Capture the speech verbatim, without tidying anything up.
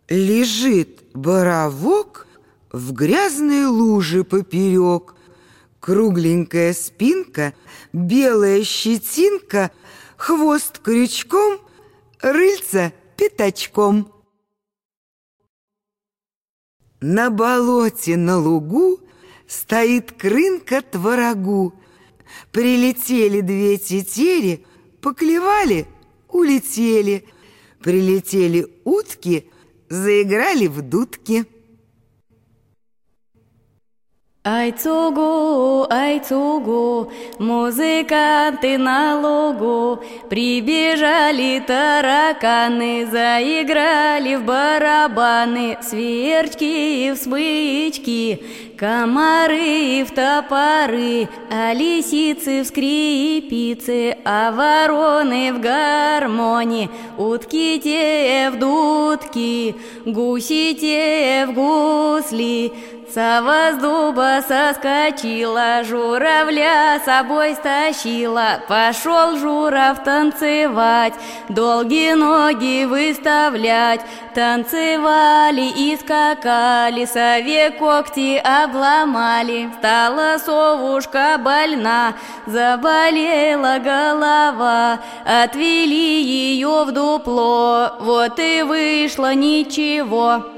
Лежит боровок в грязной луже поперек. Кругленькая спинка, белая щетинка, хвост крючком, рыльце пятачком. На болоте на лугу стоит крынка творогу. Прилетели две тетери, поклевали, улетели. Прилетели утки, заиграли в дудки. Ай-цугу, ай-цугу, музыканты на лугу. Прибежали тараканы, заиграли в барабаны. Сверчки в смычки, комары в топоры, а лисицы в скрипицы, а вороны в гармони, утки те в дудки, гуси те в гусли. Сова с дуба соскочила, журавля с собой стащила. Пошел журав танцевать, долгие ноги выставлять. Танцевали и скакали, сове когти обломали. Стала совушка больна, заболела голова. Отвели ее в дупло, вот и вышло ничего.